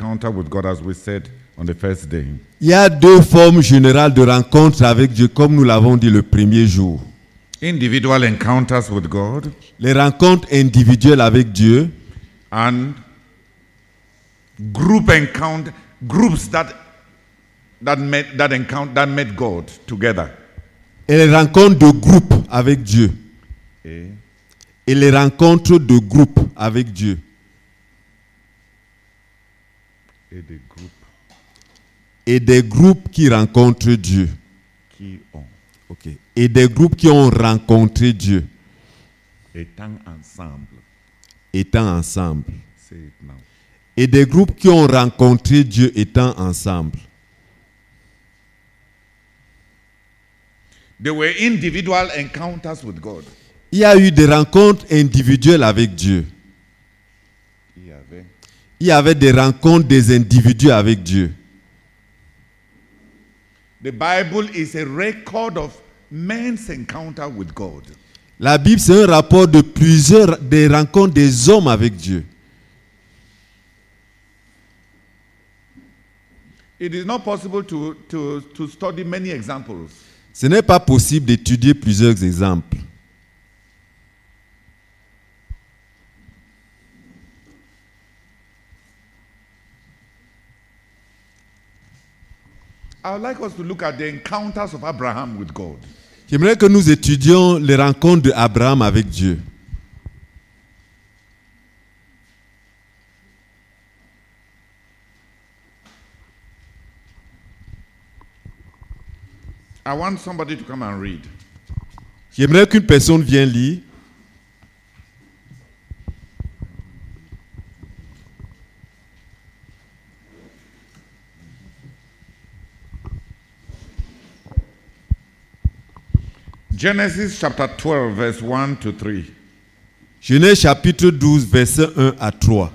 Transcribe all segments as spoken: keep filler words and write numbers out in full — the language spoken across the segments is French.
encounter with God, as we said on the first day. Il y a deux formes générales de rencontre avec Dieu, comme nous l'avons dit le premier jour. Individual encounters with God. Les rencontres individuelles avec Dieu. And group encounter, groups that that met that encounter that met God together. Et les rencontres de groupe avec Dieu. Et, Et les rencontres de groupe avec Dieu. et des groupes Et des groupes qui rencontrent Dieu. qui ont Ok. Et des groupes qui ont rencontré Dieu. étant ensemble. Étant ensemble. Say it now. Et des groupes qui ont rencontré Dieu étant ensemble. There were individual encounters with God. Il y a eu des rencontres individuelles avec Dieu. Il y avait Il y avait des rencontres des individus avec Dieu. The Bible is a record of men's encounter with God. La Bible, c'est un rapport de plusieurs des rencontres des hommes avec Dieu. It is not possible to, to, to study many examples. Ce n'est pas possible d'étudier plusieurs exemples. I would like us to look at the encounters of Abraham with God. J'aimerais que nous étudions les rencontres d'Abraham avec Dieu. I want somebody to come and read. J'aimerais qu'une personne vienne lire. Genesis chapter twelve, verse one to three. Genèse chapitre douze, versets un à trois.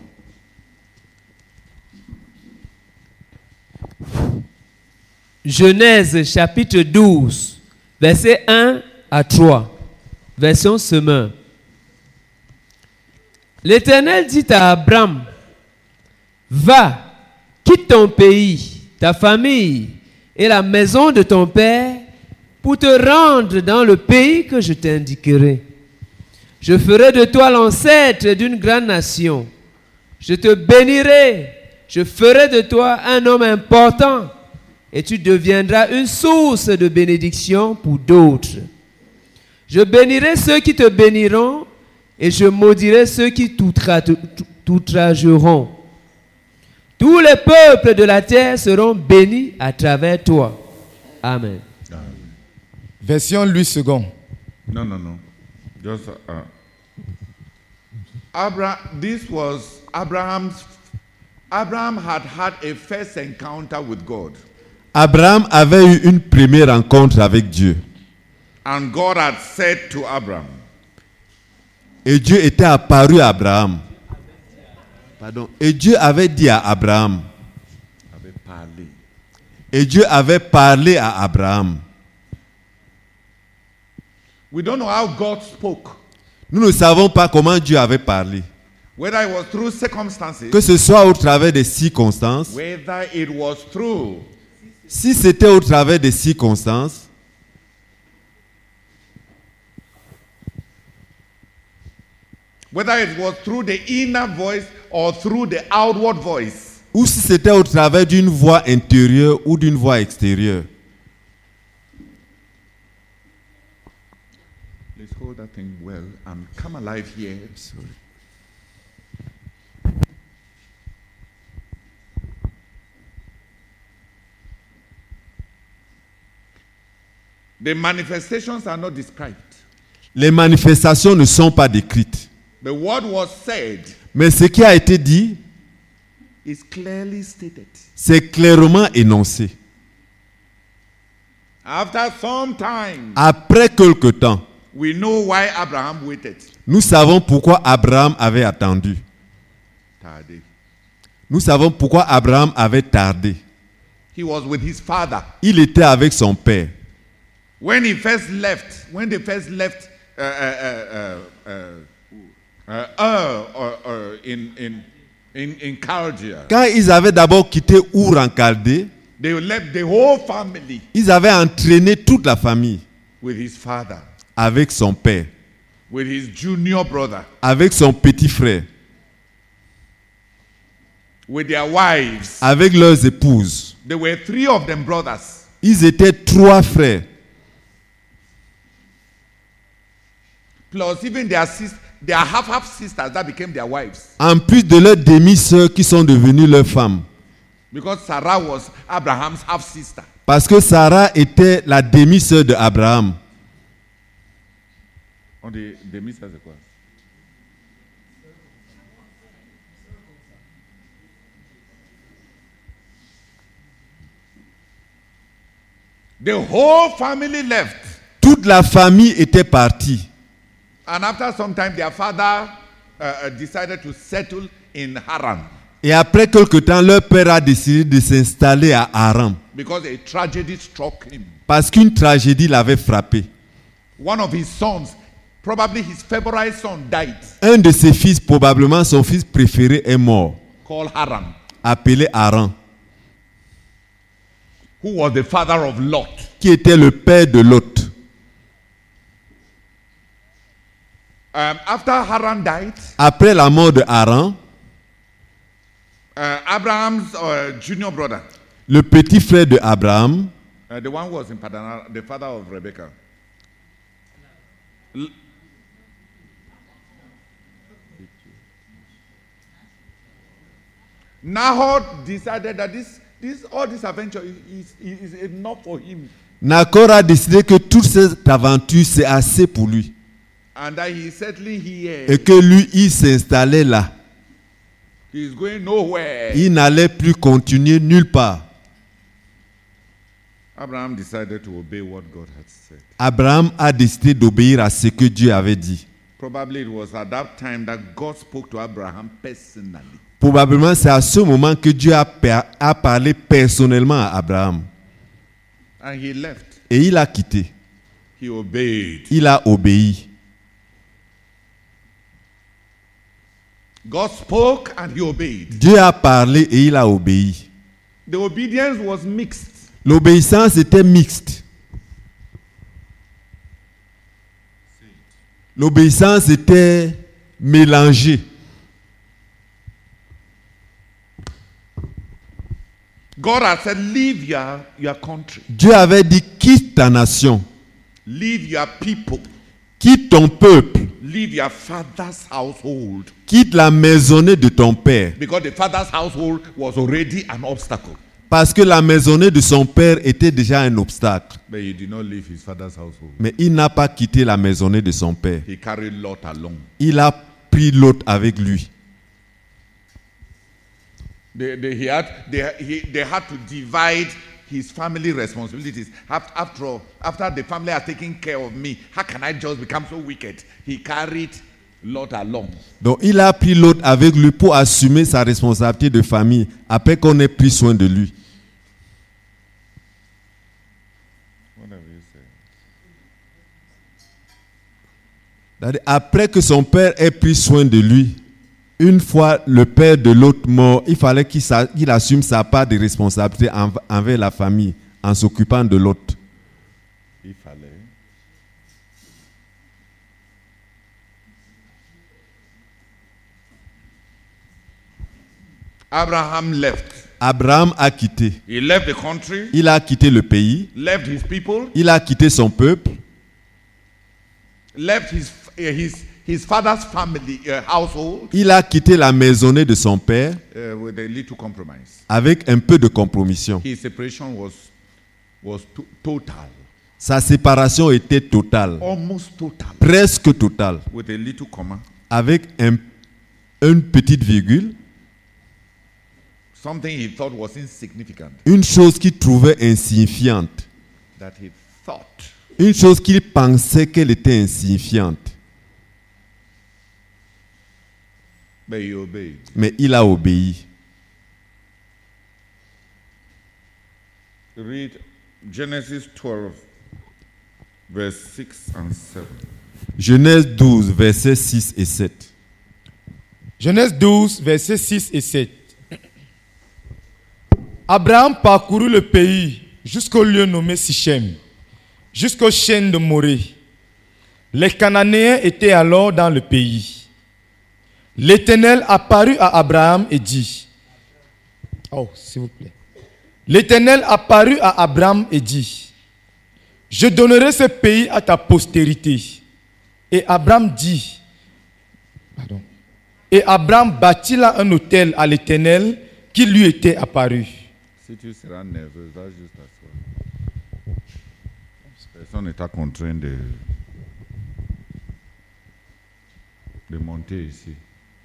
Genèse chapitre douze, versets un à trois. Version Semeur. L'Éternel dit à Abraham, va, quitte ton pays, ta famille et la maison de ton père pour te rendre dans le pays que je t'indiquerai. Je ferai de toi l'ancêtre d'une grande nation. Je te bénirai, je ferai de toi un homme important et tu deviendras une source de bénédiction pour d'autres. Je bénirai ceux qui te béniront et je maudirai ceux qui t'outrageront. Tous les peuples de la terre seront bénis à travers toi. Amen. Version Louis second. No, no, no. Just uh, Abraham. This was Abraham's. Abraham had had a first encounter with God. Abraham avait eu une première rencontre avec Dieu. And God had said to Abraham, Et Dieu était apparu à Abraham. Pardon. Et Dieu avait dit à Abraham. avait parlé. Et Dieu avait parlé à Abraham. We don't know how God spoke. Nous ne savons pas comment Dieu avait parlé. Whether it was through circumstances, Que ce soit au travers des circonstances, whether it was through si c'était au travers des circonstances, whether it was through the inner voice or through the outward voice, ou si c'était au travers d'une voix intérieure ou d'une voix extérieure. let's hold that thing well and come alive here. Sorry. The manifestations are not described. Les manifestations ne sont pas décrites. But what was said Mais ce qui a été dit, is clearly stated. c'est clairement énoncé. After some time, Après quelque temps, we know why Abraham waited. nous savons pourquoi Abraham avait attendu. Tardé. Nous savons pourquoi Abraham avait tardé. He was with his father. Il était avec son père. When he first left, when they first left uh, uh, uh, uh, uh, uh, uh, uh, in, in, in, in Chaldea. Quand ils avaient d'abord quitté Our en Chaldée, They left the whole family ils avaient entraîné toute la famille with his father, avec son père, with his junior brother, avec son petit frère, with their wives. avec leurs épouses. There were three of them brothers. Ils étaient trois frères. Plus even their sis- their half-half sisters that became their wives. En plus de leurs demi-sœurs qui sont devenues leurs femmes. Because Sarah was Abraham's half-sister. Parce que Sarah était la demi-sœur de Abraham. On dit demi-sœur, c'est quoi? The whole family left. Toute la famille était partie. And after some time, their father uh, uh, decided to settle in Haran Et après quelque temps, leur père a décidé de s'installer à Haran. because a tragedy struck him. Parce qu'une tragédie l'avait frappé. One of his sons, probably his favorite son, died, Un de ses fils, probablement son fils préféré, est mort, called Haran, appelé Haran, who was the father of Lot. qui était le père de Lot. Um, after Haran died, Après la mort de Haran, uh, Abraham's uh, junior brother, le petit frère de Abraham, uh, the one who was in Padana, the father of Rebekah, L- Nahor decided that this, this, all this adventure is, is, is enough for him, Nahor a décidé que toute cette aventure, c'est assez pour lui. and that he is settling here. Et que lui, il s'installait là. He is going nowhere. Il n'allait plus continuer nulle part. Abraham decided to obey what God had said. Abraham a décidé d'obéir à ce que Dieu avait dit. Probably it was at that time that God spoke to Abraham personally. Probablement, c'est à ce moment que Dieu a, per- a parlé personnellement à Abraham. And he left. Et il a quitté. He obeyed. Il a obéi. God spoke and he obeyed. Dieu a parlé et il a obéi. The obedience was mixed. L'obéissance était mixte. L'obéissance était mélangée. God had said, leave your, your country. Dieu avait dit, quitte ta nation, Leave your people. quitte ton peuple, Leave your father's household. quitte la maisonnée de ton père. Because the father's household was already an obstacle. Parce que la maisonnée de son père était déjà un obstacle. But he did not leave his father's household. Mais il n'a pas quitté la maisonnée de son père. He carried Lot along. Il a pris l'autre avec lui. They, they, he had, they, he, they had to divide his family responsibilities. Af- After all, after the family has taken care of me, how can I just become so wicked? He carried Lot along. Donc il a pris l'autre avec lui pour assumer sa responsabilité de famille après qu'on ait pris soin de lui. Whatever you say. C'est-à-dire, après que son père ait pris soin de lui, une fois le père de l'autre mort, il fallait qu'il, sa- qu'il assume sa part de responsabilité env- envers la famille en s'occupant de l'autre. Il fallait. Abraham left. Abraham a quitté. He left the country, Il a quitté le pays, left his people, il a quitté son peuple, left his uh, his his father's family uh, household il a quitté la maisonnée de son père uh, with a little compromise. avec un peu de compromission. His separation was was to- total, Sa séparation était totale, almost total, presque totale, with a little comma, avec un- une petite virgule, something he thought was insignificant, une chose qu'il trouvait insignifiante, that he thought. une chose qu'il pensait qu'elle était insignifiante, But he obeyed. mais il a obéi. Read Genesis twelve, verse six and seven. Genèse douze, versets six et sept. Genèse douze, versets six et sept. Abraham parcourut le pays jusqu'au lieu nommé Sichem, jusqu'aux chênes de Morée. Les Cananéens étaient alors dans le pays. L'Éternel apparut à Abraham et dit, oh, s'il vous plaît. L'Éternel apparut à Abraham et dit, je donnerai ce pays à ta postérité. Et Abraham dit, pardon, et Abraham bâtit là un autel à l'Éternel qui lui était apparu. Si tu seras nerveux, va juste t'asseoir. Personne n'est contraint de, de monter ici.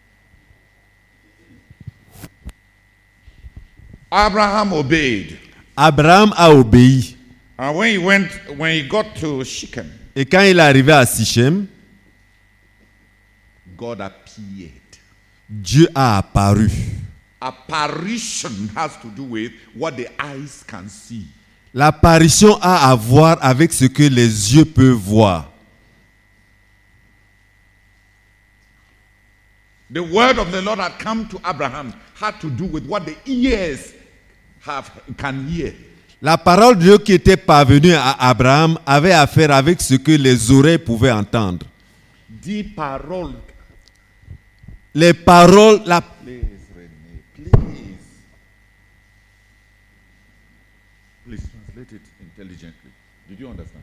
Abraham obeyed. Abraham a obéi. And when he went, when he got to Shechem, Et quand il est arrivé à Sichem, God appeared. Dieu a apparu. Apparition has to do with what the eyes can see. L'apparition a à voir avec ce que les yeux peuvent voir. The word of the Lord had come to Abraham had to do with what the ears have can hear. La parole de Dieu qui était parvenue à Abraham avait à faire avec ce que les oreilles pouvaient entendre. Des paroles. Les paroles, la... Please, René, please. Please translate it intelligently. Did you understand?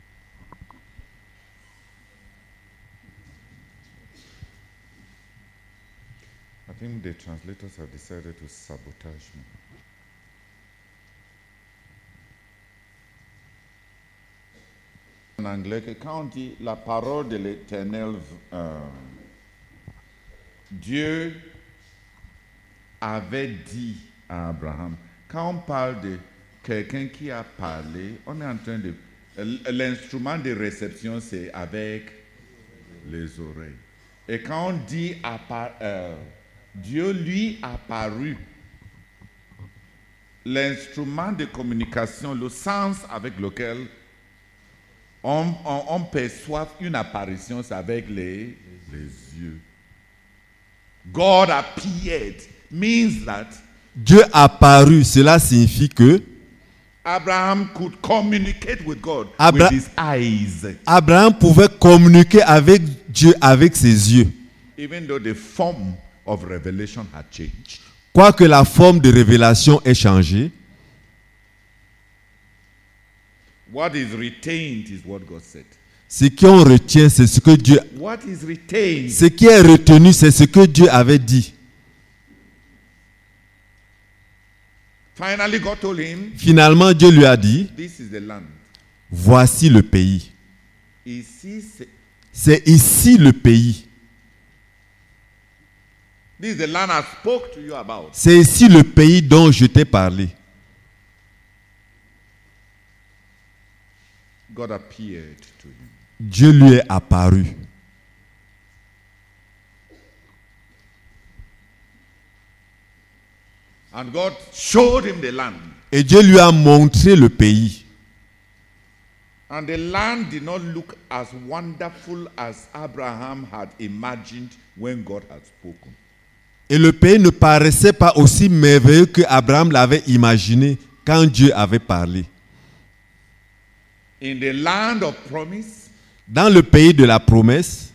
I think the translators have decided to sabotage me. En anglais, que quand on dit la parole de l'Éternel, euh, Dieu avait dit à Abraham, quand on parle de quelqu'un qui a parlé, on est en train de... L'instrument de réception, c'est avec les oreilles. Et quand on dit appar, euh, Dieu lui apparu, l'instrument de communication, le sens avec lequel on, on, on perçoit une apparition, c'est avec les, les yeux. God appeared means that Dieu apparu, cela signifie que Abraham could communicate with God Abra- with his eyes, Abraham pouvait communiquer avec Dieu avec ses yeux. even though the form of revelation had changed. Quoique la forme de révélation ait changé, What is retained is what God said. ce qu'on retient, c'est ce que Dieu... What is retained? Ce qui est retenu, c'est ce que Dieu avait dit. Finally, God told him, Finalement, Dieu lui a dit, this is the land. voici le pays. Ici, c'est, C'est ici le pays. this is the land I spoke to you about. C'est ici le pays dont je t'ai parlé. God appeared to him. Dieu lui est apparu. And God showed him the land. Et Dieu lui a montré le pays. And the land did not look as wonderful as Abraham had imagined when God had spoken. Et le pays ne paraissait pas aussi merveilleux que Abraham l'avait imaginé quand Dieu avait parlé. In the land of promise, Dans le pays de la promesse,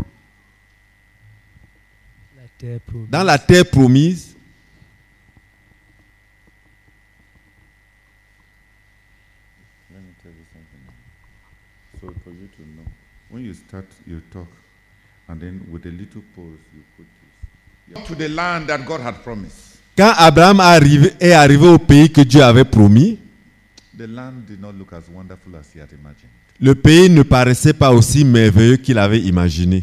La terre promise. dans la terre promise, let me tell you something. So for you to know, when you start your talk, and then with a little pause, you put this. To the land that God had promised. quand Abraham arrivé- est arrivé au pays que Dieu avait promis, The land did not look as wonderful as he had imagined. le pays ne paraissait pas aussi merveilleux qu'il avait imaginé.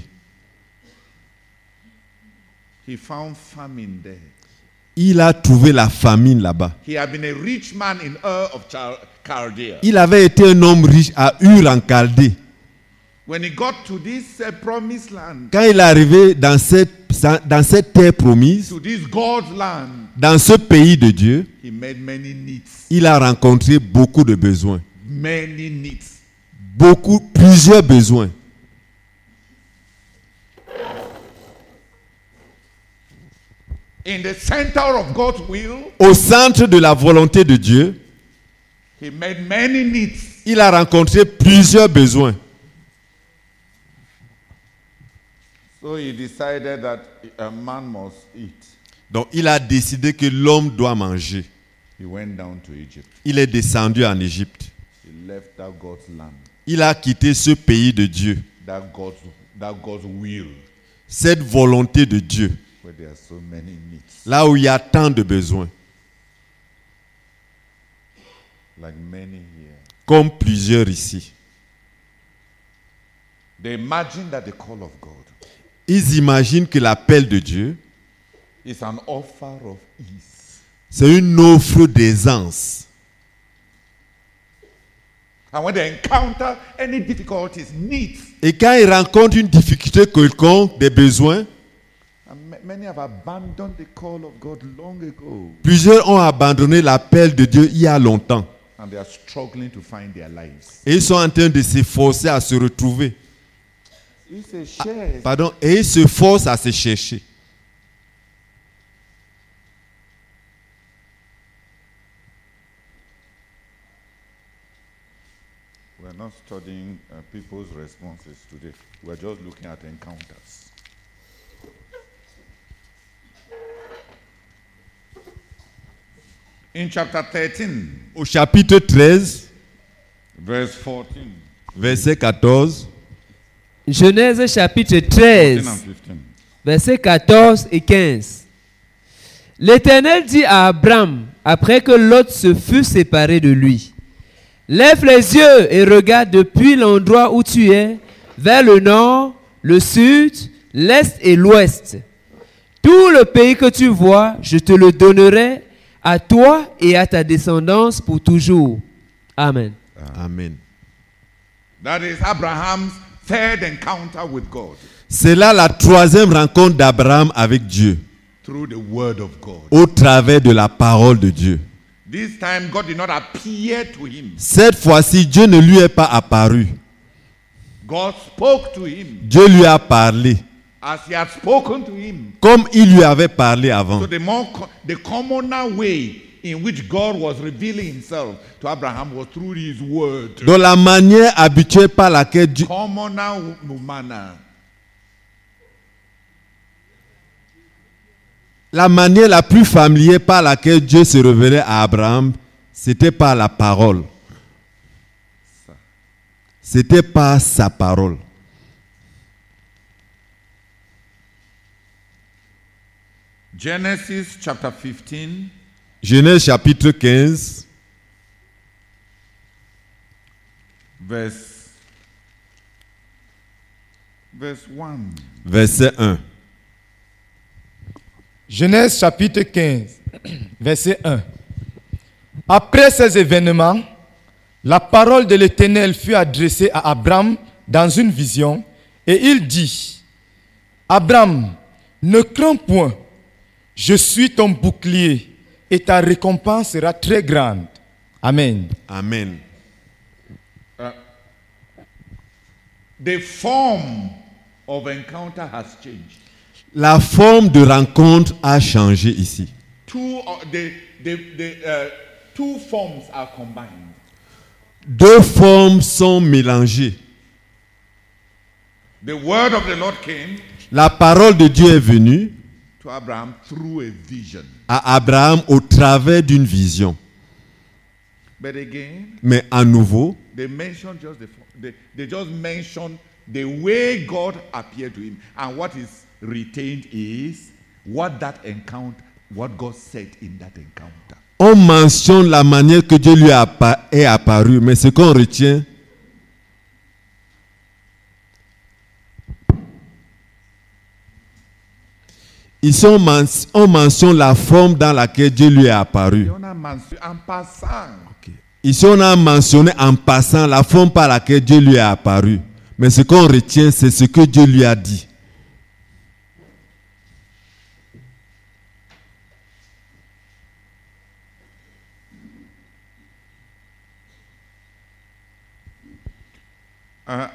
He found famine there. Il a trouvé la famine là-bas. He had been a rich man in Ur of Chal- Chaldea. Il avait été un homme riche à Ur en Chaldée. When he got to this uh, promised land, Quand il est arrivé dans cette, dans cette terre promise, to this God's land, dans ce pays de Dieu, he made many needs. il a rencontré beaucoup de besoins. Many needs. Beaucoup, plusieurs besoins. in the center of God's will, au centre de la volonté de Dieu, he met many needs. il a rencontré plusieurs besoins. So he decided that a man must eat. Donc il a décidé que l'homme doit manger. He went down to Egypt. Il est descendu en Égypte. He left that God's land, Il a quitté ce pays de Dieu, that God's, that God's will, cette volonté de Dieu, where there are so many needs, là où il y a tant de besoins, like many here. comme plusieurs ici. They imagine that the call of God Ils imaginent que l'appel de Dieu, is an offer of ease. c'est une offre d'aisance. And when they encounter any difficulties, needs, Et quand ils rencontrent une difficulté quelconque, des besoins, and ma- many have abandoned the call of God long ago, plusieurs ont abandonné l'appel de Dieu il y a longtemps. and they are struggling to find their lives. Et ils sont en train de s'efforcer à se retrouver. It's a share. Pardon, et ils se forcent à se chercher. We're not studying uh, people's responses today. We're just looking at encounters. In chapter thirteen, Au chapitre treize, verse fourteen, verset quatorze, Genèse chapitre fourteen treize, and fifteen. versets quatorze et quinze. L'Éternel dit à Abraham, après que Lot se fut séparé de lui, « Lève les yeux et regarde depuis l'endroit où tu es, vers le nord, le sud, l'est et l'ouest. Tout le pays que tu vois, je te le donnerai à toi et à ta descendance pour toujours. » Amen. Amen. That is Abraham's third encounter with God C'est là la troisième rencontre d'Abraham avec Dieu, through the word of God. au travers de la parole de Dieu. This time, God did not appear to him. Cette fois-ci, Dieu ne lui est pas apparu. God spoke to him Dieu lui a parlé, as he had spoken to him. comme il lui avait parlé avant. So the more co- the commoner way in which God was revealing himself to Abraham was through his word. Dans la manière habituelle par laquelle Dieu, Commoner w- manner. la manière la plus familière par laquelle Dieu se révélait à Abraham, c'était par la parole. C'était par sa parole. Genesis chapter fifteen, Genèse chapitre quinze, verse verse one. verset un. Genèse chapitre quinze, verset un. Après ces événements, la parole de l'Éternel fut adressée à Abraham dans une vision, et il dit, Abraham, ne crains point, je suis ton bouclier, et ta récompense sera très grande. Amen. Amen. The form of encounter has changed. La forme de rencontre a changé ici. Two, uh, the, the, the, uh, two forms are combined. Deux formes sont mélangées. The word of the Lord came La parole de Dieu est venue to Abraham through a vision. à Abraham au travers d'une vision. But again, Mais à nouveau, they mentioned just the, they, they just mentioned the way God appeared to him, and what is retained is what that encounter, what God said in that encounter. on mentionne la manière que Dieu lui a appa- est apparu, mais ce qu'on retient, ici on, men- on mentionne la forme dans laquelle Dieu lui est apparu. On a mentionné en passant. Ici on a mentionné en passant la forme par laquelle Dieu lui est apparu. Mais ce qu'on retient, c'est ce que Dieu lui a dit. Uh,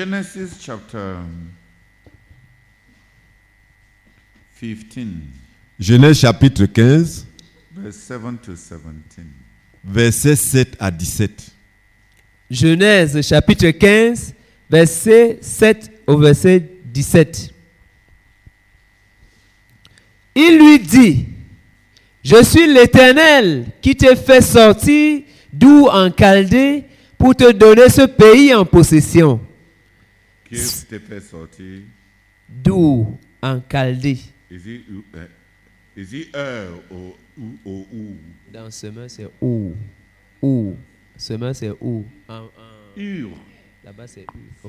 Genesis chapter fifteen, Genèse chapitre quinze, verse seven to seventeen. versets sept à dix-sept. Genèse chapitre quinze, verset sept au verset dix-sept. Il lui dit, je suis l'Éternel qui t'ai fait sortir d'Our en Chaldée pour te donner ce pays en possession. Qui t'a fait sortir? D'Our en Chaldée. Is it uh, is it Ur or U or U? Dans ce mot, c'est Our. Our. Ce mot, c'est Our. En, en, Ur. Là-bas, c'est U. Ok.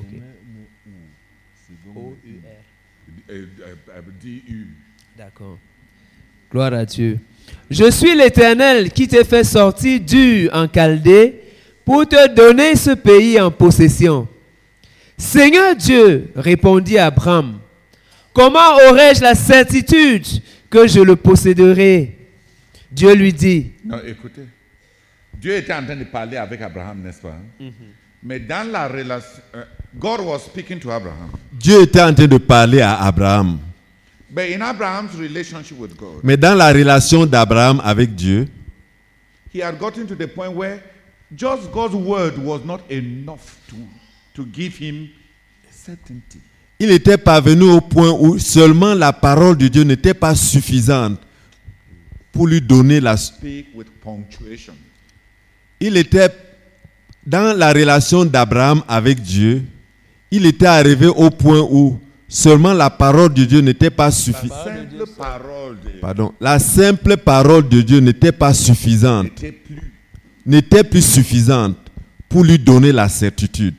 O U R. Uh, uh, uh, D U. D'accord. Gloire à Dieu. Je suis l'Éternel qui t'ai fait sortir d'Ur en Chaldée pour te donner ce pays en possession. Seigneur Dieu, répondit Abraham, comment aurais-je la certitude que je le posséderai? Dieu lui dit. Non, écoutez. Dieu était en train de parler avec Abraham, n'est-ce pas? Mm-hmm. Mais dans la relation, uh, God was speaking to Abraham. Dieu était en train de parler à Abraham. But in Abraham's relationship with God, Mais dans la relation d'Abraham avec Dieu, he had gotten to the point where just God's word was not enough to, to give him certainty. il était parvenu au point où seulement la parole de Dieu n'était pas suffisante pour lui donner la... Speak with punctuation. Il était dans la relation d'Abraham avec Dieu, il était arrivé au point où seulement la parole de Dieu n'était pas suffisante. Simple parole de Pardon, la simple parole de Dieu n'était pas suffisante, n'était plus. n'était plus suffisante pour lui donner la certitude.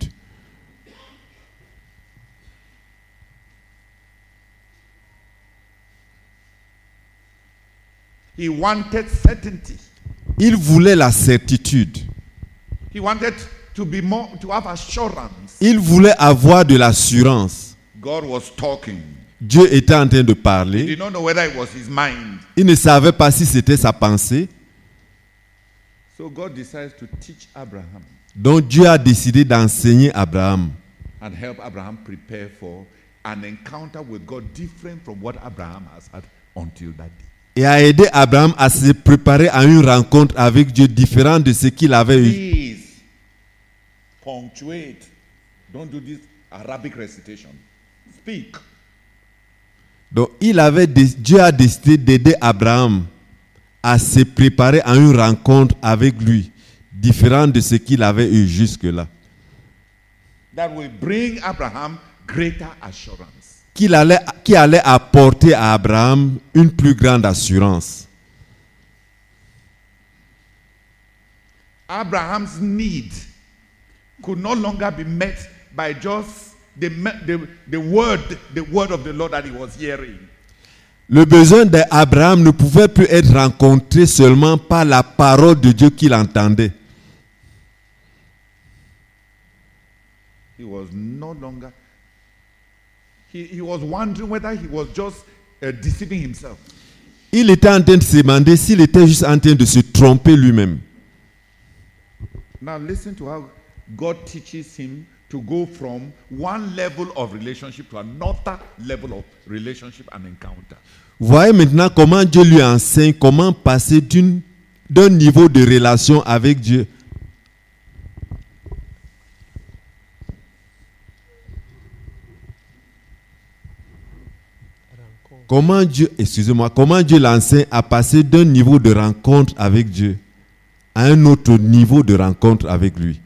He wanted certainty. Il voulait la certitude. He wanted to be more, to have assurance. Il voulait avoir de l'assurance. God was talking. Dieu était en train de He parler. did not know whether it was his mind. Il ne savait pas si c'était sa pensée. So God decides to teach Abraham Donc Dieu a décidé d'enseigner Abraham and help Abraham prepare for an encounter with God different from what Abraham has had until that day. et a aidé Abraham à se préparer à une rencontre avec Dieu différente de ce qu'il avait eu. Please punctuate. Don't do this Arabic recitation. Speak. Donc il avait, Dieu a décidé d'aider Abraham à se préparer à une rencontre avec lui différente de ce qu'il avait eu jusque-là. That will bring Abraham greater assurance. Qu'il allait, qui allait apporter à Abraham une plus grande assurance. Abraham's need could no longer be met by just the, the, the word, the word of the Lord that he was hearing. Le besoin d'Abraham ne pouvait plus être rencontré seulement par la parole de Dieu qu'il entendait. He was no longer, he, he was wondering whether he was just uh, deceiving himself. Il était en train de se demander s'il était juste en train de se tromper lui-même. Now listen to how God teaches him to go from one level of relationship to another level of relationship and encounter. Voyez maintenant comment Dieu lui enseigne comment passer d'une, d'un niveau de relation avec Dieu Comment Dieu, excusez-moi, comment Dieu l'enseigne à passer d'un niveau de rencontre avec Dieu à un autre niveau de rencontre avec lui.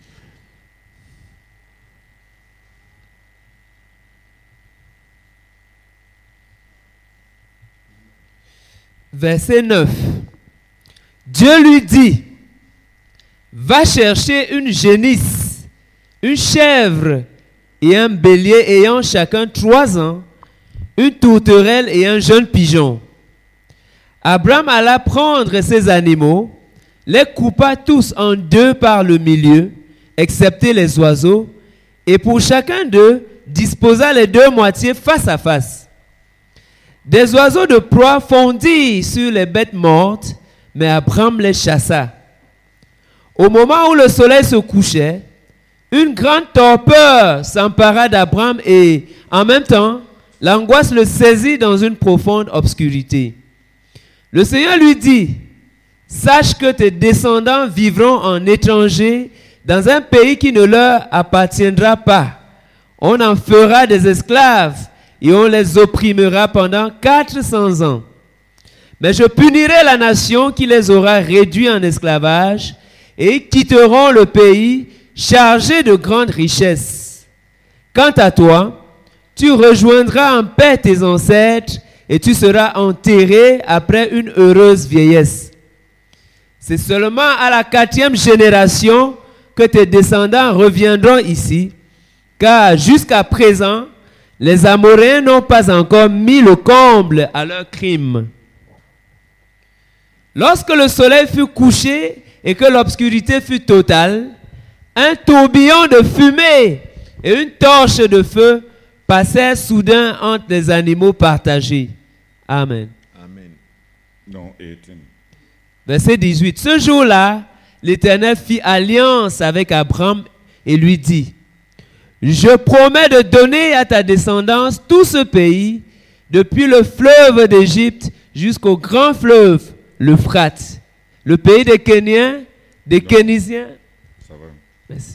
Verset neuf. Dieu lui dit, va chercher une génisse, une chèvre et un bélier ayant chacun trois ans, une tourterelle et un jeune pigeon. Abraham alla prendre ces animaux, les coupa tous en deux par le milieu, excepté les oiseaux, et pour chacun d'eux disposa les deux moitiés face à face. Des oiseaux de proie fondirent sur les bêtes mortes, mais Abraham les chassa. Au moment où le soleil se couchait, une grande torpeur s'empara d'Abraham et, en même temps, l'angoisse le saisit dans une profonde obscurité. Le Seigneur lui dit, sache que tes descendants vivront en étrangers dans un pays qui ne leur appartiendra pas. On en fera des esclaves et on les opprimera pendant quatre cents ans. Mais je punirai la nation qui les aura réduits en esclavage et ils quitteront le pays chargé de grandes richesses. Quant à toi, tu rejoindras en paix tes ancêtres et tu seras enterré après une heureuse vieillesse. C'est seulement à la quatrième génération que tes descendants reviendront ici, car jusqu'à présent, les Amoréens n'ont pas encore mis le comble à leurs crimes. Lorsque le soleil fut couché et que l'obscurité fut totale, un tourbillon de fumée et une torche de feu passèrent soudain entre les animaux partagés. Amen. Amen. Non, eighteen. Verset dix-huit. Ce jour-là, l'Éternel fit alliance avec Abraham et lui dit, je promets de donner à ta descendance tout ce pays, depuis le fleuve d'Égypte jusqu'au grand fleuve, l'Euphrate, le pays des Kéniens, des Kénisiens. Ça va. Merci.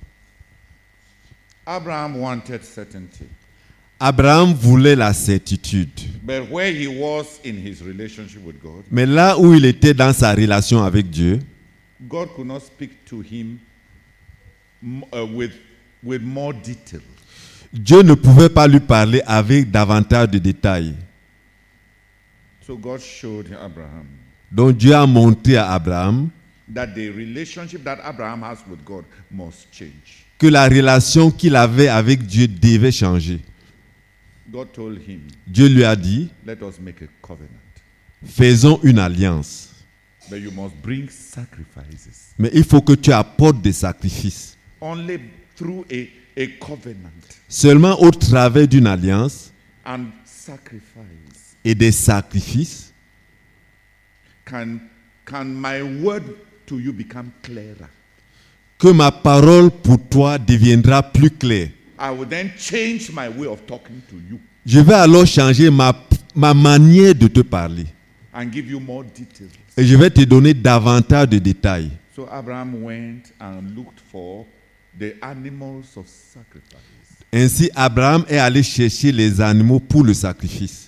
Abraham wanted certainty. Abraham voulait la certitude. But where he was in his relationship with God, Mais là où il était dans sa relation avec Dieu, God could not speak to him m- uh, with, with more detail. Dieu ne pouvait pas lui parler avec davantage de détails. So God showed Abraham Donc Dieu a montré à Abraham that the relationship that Abraham has with God must change. que la relation qu'il avait avec Dieu devait changer. God told him, Dieu lui a dit, let us make a covenant. faisons une alliance. But you must bring sacrifices. Mais il faut que tu apportes des sacrifices. Only through a, a covenant Seulement au travers d'une alliance and sacrifice et des sacrifices, can, can my word to you become clearer. que ma parole pour toi deviendra plus claire. I will then change my way of talking to you Je vais alors changer ma, ma manière de te parler. and give you more details. Et je vais te donner davantage de détails. So Abraham went and looked for the animals of sacrifice. Ainsi, Abraham est allé chercher les animaux pour le sacrifice.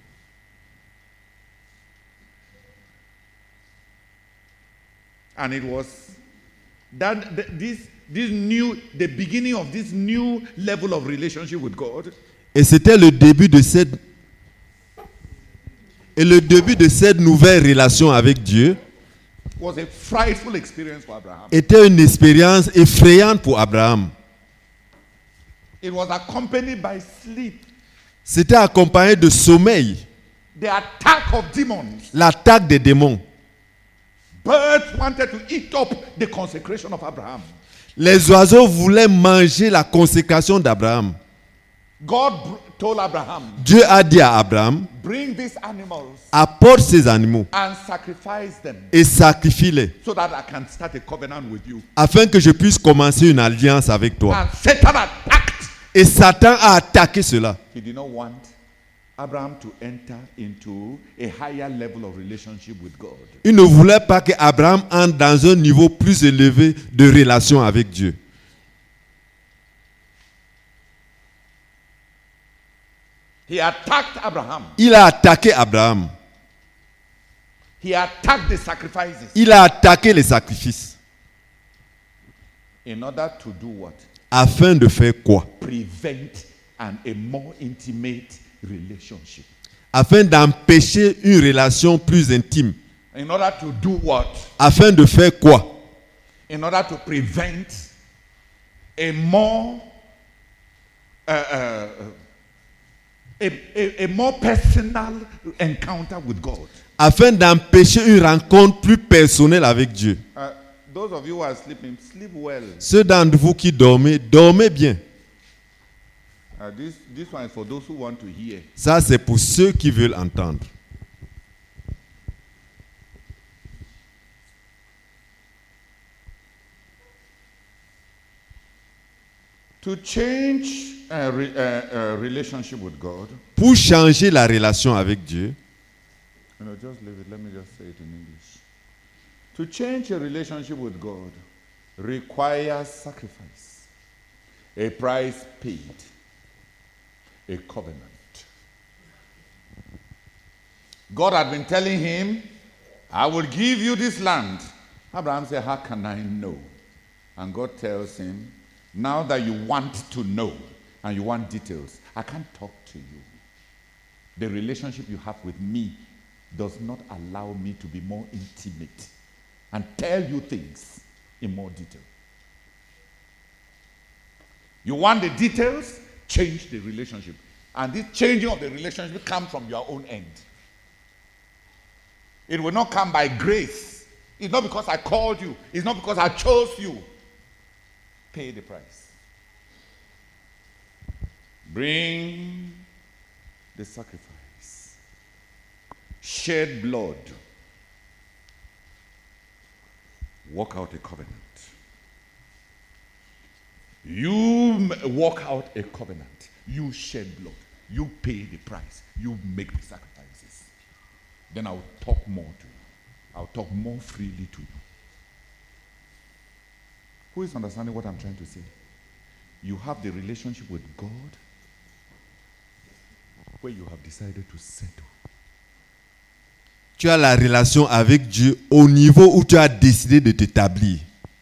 And it was that th- this this new the beginning of this new level of relationship with God Et c'était le début de cette et le début de cette nouvelle relation avec Dieu was a frightful experience for Abraham. était une expérience effrayante pour Abraham. It was accompanied by sleep, C'était accompagné de sommeil, the attack of demons. l'attaque des démons. Birds wanted to eat up the consecration of Abraham. Les oiseaux voulaient manger la consécration d'Abraham. God br- told Abraham, Dieu a dit à Abraham, bring these animals apporte ces animaux and sacrifice them et sacrifie-les so that I can start a covenant with you. afin que je puisse commencer une alliance avec toi. And Satan attacked. Et Satan a attaqué cela. He did not want Abraham to enter into a higher level of relationship with God. Il ne voulait pas que Abraham entre dans un niveau plus élevé de relation avec Dieu. He attacked Abraham. Il a attaqué Abraham. He attacked the sacrifices Il a attaqué les sacrifices. in order to do what? Afin de faire quoi? Prevent an, a more intimate relationship. Afin d'empêcher une relation plus intime. In order to do what? Afin de faire quoi? In order to prevent a more uh, uh, a, a, a more personal encounter with God. Afin d'empêcher une rencontre plus personnelle avec Dieu. Uh, those of you who are sleeping, sleep well. Ceux d'entre vous qui dormez, dormez bien. Uh, this, this one is for those who want to hear. Ça, c'est pour ceux qui veulent entendre. To change a, re, a, a relationship with God, Pour changer la relation avec Dieu, You know, just leave it. Let me just say it in English. To change a relationship with God requires sacrifice, a price paid, a covenant. God had been telling him, I will give you this land. Abraham said, how can I know? And God tells him, now that you want to know and you want details, I can't talk to you. The relationship you have with me does not allow me to be more intimate and tell you things in more detail. You want the details? Change the relationship. And this changing of the relationship comes from your own end. It will not come by grace. It's not because I called you. It's not because I chose you. Pay the price. Bring the sacrifice. Shed blood. Work out a covenant. You work out a covenant. You shed blood. You pay the price. You make the sacrifices. Then I'll talk more to you. I'll talk more freely to you. Who is understanding what I'm trying to say? You have the relationship with God where you have decided to settle. Tu as la relation avec Dieu au niveau où tu as décidé de t'établir.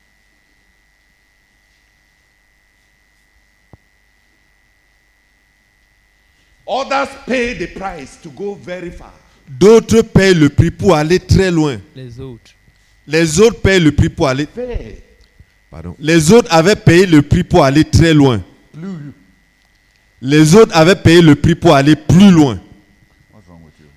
Others pay the price to go very far. D'autres payent le prix pour aller très loin. Les autres. Les autres payent le prix pour aller. Pay. Pardon. Les autres avaient payé le prix pour aller très loin. Blue. Les autres avaient payé le prix pour aller plus loin. What's wrong with you?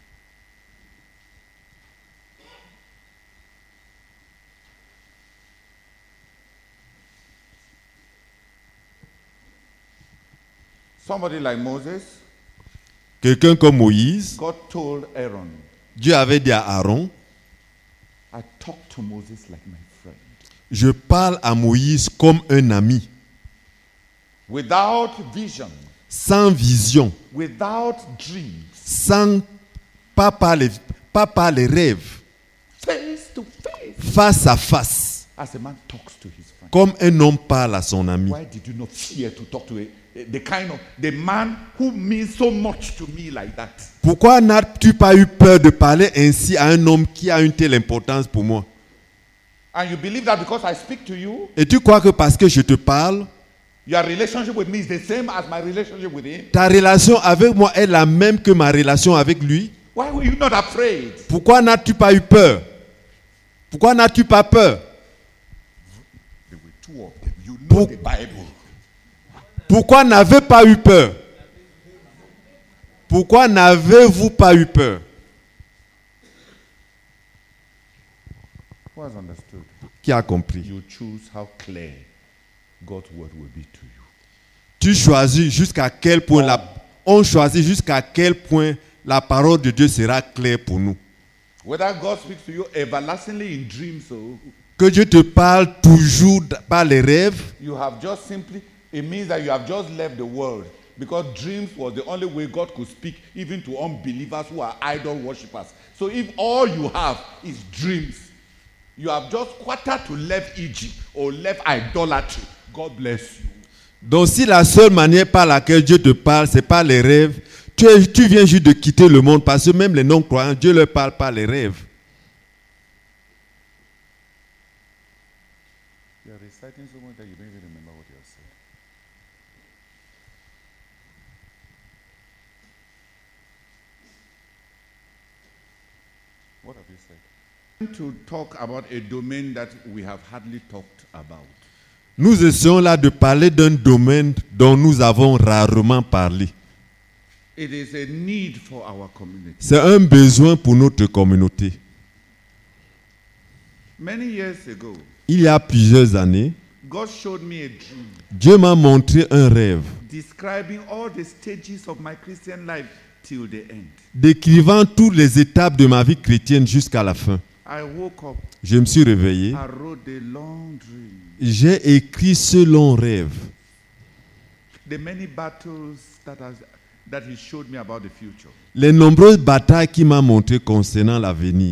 Somebody like Moses, Quelqu'un comme Moïse, God told Aaron, Dieu avait dit à Aaron, I talk to Moses like my friend. je parle à Moïse comme un ami, Without vision, sans vision, without dreams, sans pas par les, pas par les rêves, face to face, face à face, as a man talks to his friend. comme un homme parle à son ami. Why did you not fear to talk to a, the kind of the man who means so much to me like that? Pourquoi n'as-tu pas eu peur de parler ainsi à un homme qui a une telle importance pour moi? And you believe that because I speak to you, Et tu crois que parce que je te parle, your relationship with me is the same as my relationship with him? ta relation avec moi est la même que ma relation avec lui? Why were you not afraid? Pourquoi n'as-tu pas eu peur? Pourquoi n'as-tu pas peur? There were two of them. You know Pour- the Bible. Pourquoi n'avez pas eu peur? Pourquoi n'avez-vous pas eu peur? Who has understood? Qui a compris? You choose how clear God's word will be to you. Tu choisis jusqu'à quel point la, on choisit jusqu'à quel point la parole de Dieu sera claire pour nous. Whether God speaks to you everlastingly in dreams, so Que Dieu te parle toujours par les rêves. you have just simply, it means that you have just left the world because dreams was the only way God could speak even to unbelievers who are idol worshippers. So if all you have is dreams, you have just quarter to left Egypt or left idolatry. God bless you. Donc si la seule manière par laquelle Dieu te parle, c'est par les rêves, tu, es- tu viens juste de quitter le monde parce que même les non-croyants, Dieu leur parle par les rêves. You are reciting so much that you don't even remember what you have said. What have you said? To talk about a domain that we have hardly talked about. Nous essayons là de parler d'un domaine dont nous avons rarement parlé. It is a need for our community. C'est un besoin pour notre communauté. Many years ago, Il y a plusieurs années, God showed me a dream Dieu m'a montré un rêve describing all the stages of my Christian life till the end. décrivant toutes les étapes de ma vie chrétienne jusqu'à la fin. I woke up, Je me suis réveillé, I wrote a long dream. j'ai écrit ce long rêve. The many battles that has, that he showed me about the future. Les nombreuses batailles qu'il m'a montrées concernant l'avenir.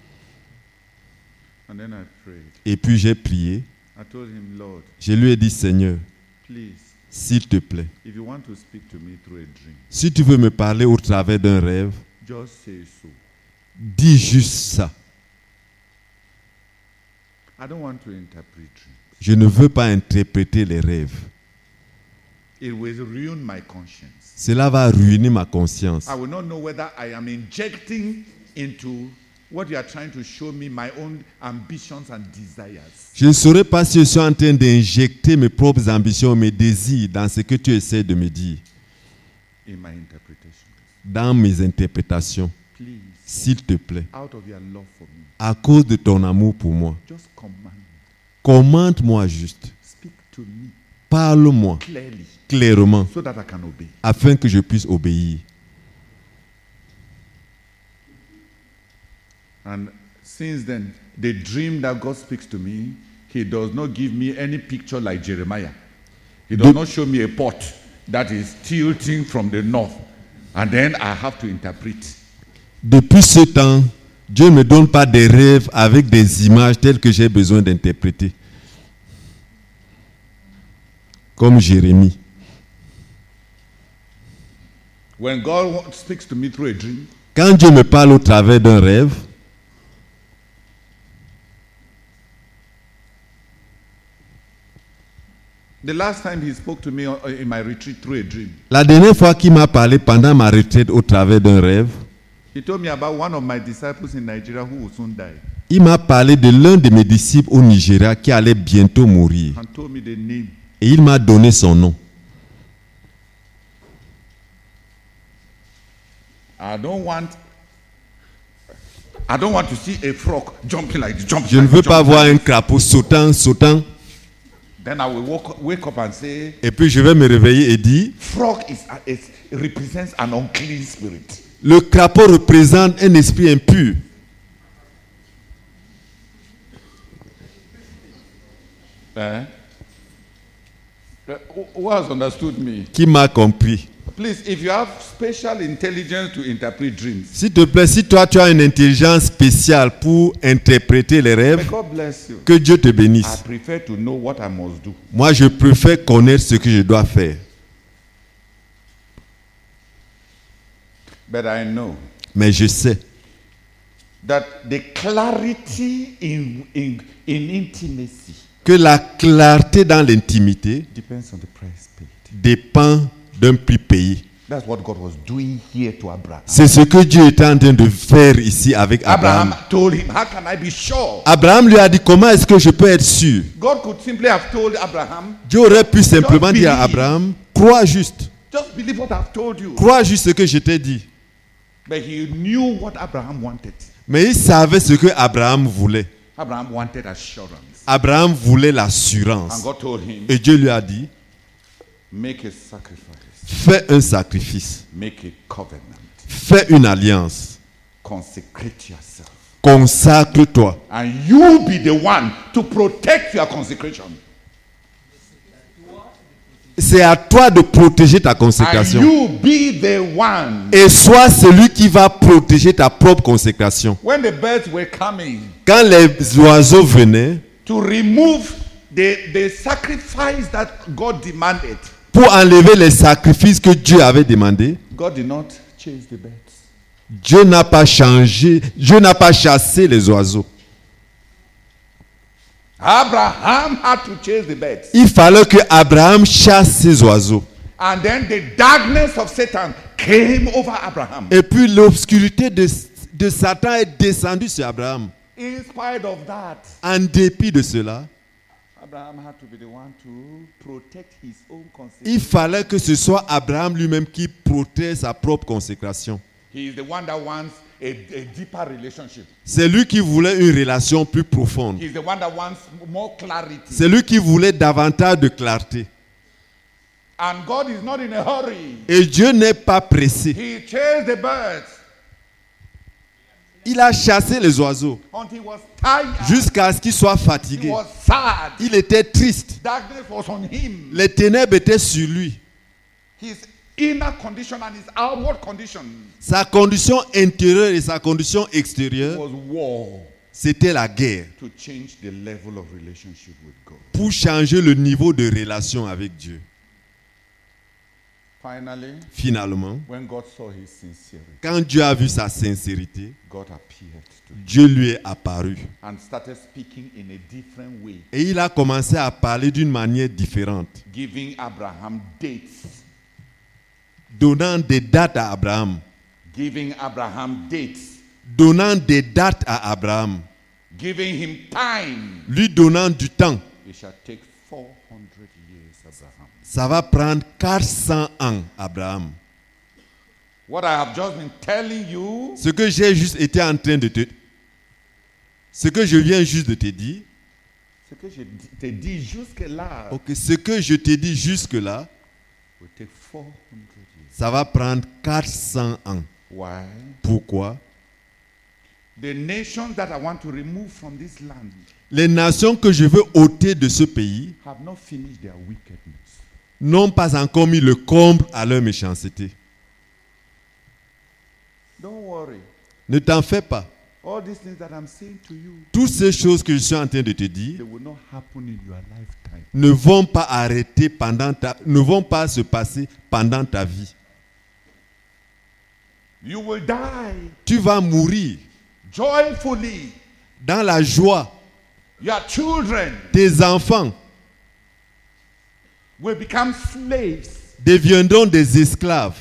And then I prayed. Et puis j'ai prié. I told him, Lord, Je lui ai dit, Seigneur, please, s'il te plaît, if you want to speak to me through a dream, si tu veux me parler au travers d'un rêve, just say so. dis juste ça. I don't want to interpret dreams. Je ne veux pas interpréter les rêves. It will ruin my conscience. Cela va ruiner ma conscience. I will not know whether I am injecting into what you are trying to show me my own ambitions and desires. Je ne saurais pas si je suis en train d'injecter mes propres ambitions, mes désirs dans ce que tu essaies de me dire, In my interpretation. dans mes interprétations. Please, S'il te plaît, out of your love for me, à cause de ton amour pour moi, just command me. commande-moi juste, Speak to me parle-moi clearly clairement, so that I can obey. afin que je puisse obéir. And since then, the dream that God speaks to me, he does not give me any picture like Jeremiah. He does The- not show me a pot that is tilting from the north. And then I have to interpret. Depuis ce temps, Dieu ne me donne pas des rêves avec des images telles que j'ai besoin d'interpréter. Comme Jérémie. When God wa- speaks to me through a dream, Quand Dieu me parle au travers d'un rêve, the last time he spoke to me on- in my retreat through a dream, la dernière fois qu'il m'a parlé pendant ma retraite au travers d'un rêve, he told me about one of my disciples in Nigeria who will soon die il m'a parlé de l'un de mes disciples au Nigeria qui allait bientôt mourir. and told me the name. Et il m'a donné son nom. I don't want I don't want to see a frog jumping like this, jumping Je ne like veux this, pas jumping voir like un crapaud sautant, sautant. this. Then I will walk, wake up and say, Et puis je vais me réveiller et dire, frog is, is represents an unclean spirit. le crapaud représente un esprit impur. Eh? Uh, who- who has understood me? Qui m'a compris. Please, if you have special intelligence to interpret dreams, S'il te plaît, si toi tu as une intelligence spéciale pour interpréter les may rêves, God bless you. que Dieu te I bénisse. prefer to know what I must do. Moi, je préfère connaître ce que je dois faire. But I know Mais je sais that the clarity in, in, in intimacy que la clarté dans l'intimité depends on the price paid. dépend d'un prix payé. That's what God was doing here to Abraham. C'est ce que Dieu était en train de faire ici avec Abraham Abraham. told him, how can I be sure? Abraham lui a dit, comment est-ce que je peux être sûr? God could simply have told Abraham, Dieu aurait pu simplement Just dire à believe. Abraham, crois juste, just believe what I've told you. crois juste ce que je t'ai dit. But he knew what Abraham wanted. Mais il savait ce que Abraham voulait. Abraham wanted assurance. Abraham voulait And l'assurance. God told him, Et Dieu lui a dit, make a sacrifice, fais un sacrifice, make a covenant, fais une alliance, consecrate yourself. consacre-toi. And you be the one to protect your consecration. C'est à toi de protéger ta And consécration. you be the one. Et sois celui qui va protéger ta propre consécration. When the birds were coming Quand les oiseaux venaient to remove the, the sacrifice that God demanded, pour enlever les sacrifices que Dieu avait demandés, God did not chase the birds. Dieu n'a pas changé, Dieu n'a pas chassé les oiseaux. Abraham had to chase the birds. Il fallait que Abraham chasse ces oiseaux. And then the darkness of Satan came over Abraham. Et puis l'obscurité de, de Satan est descendue sur Abraham. In spite of that, En dépit de cela, Abraham had to be the one to protect his own consecration. il fallait que ce soit Abraham lui-même qui protège sa propre consécration. He is the one that wants a, a deeper relationship. C'est lui qui voulait une relation plus profonde. He is the one that wants more clarity. C'est lui qui voulait davantage de clarté. And God is not in a hurry. Et Dieu n'est pas pressé. He chased the birds Il a chassé les oiseaux until he was tired. jusqu'à ce qu'il soit He fatigué. was sad. Il était triste. Darkness was on him. Les ténèbres étaient sur lui. His inner condition and his outward condition Sa condition intérieure et sa condition extérieure, was war c'était la guerre to change the level of relationship with God. pour changer le niveau de relation avec Dieu. Finally, Finalement, when God saw his sincerity, quand Dieu a vu sa sincérité, God appeared to him Dieu lui est apparu. and started speaking in a different way, Et il a commencé à parler d'une manière différente, giving Abraham dates, donnant des dates à Abraham, giving Abraham dates, donnant des dates à Abraham, giving him time. lui donnant du temps. It shall take four hundred years, Abraham. Ça va prendre quatre cents ans, Abraham. What I have just been telling you Ce que j'ai juste été en train de te... Ce que je viens juste de te dire, ce que je t'ai dit jusque-là ok, ce que je t'ai dit jusque-là, will take four hundred years. ça va prendre quatre cents ans. Why? Pourquoi? The nations that I want to remove from this land Les nations que je veux ôter de ce pays have not finished their wickedness. n'ont pas encore mis le comble à leur méchanceté. Don't worry. Ne t'en fais pas. All these things that I'm saying to you, Toutes ces choses que je suis en train de te dire they will not happen in your lifetime. ne vont pas arrêter pendant ta, ne vont pas se passer pendant ta vie. You will die Tu vas mourir joyfully. dans la joie. Your children Tes enfants will become slaves. deviendront des esclaves.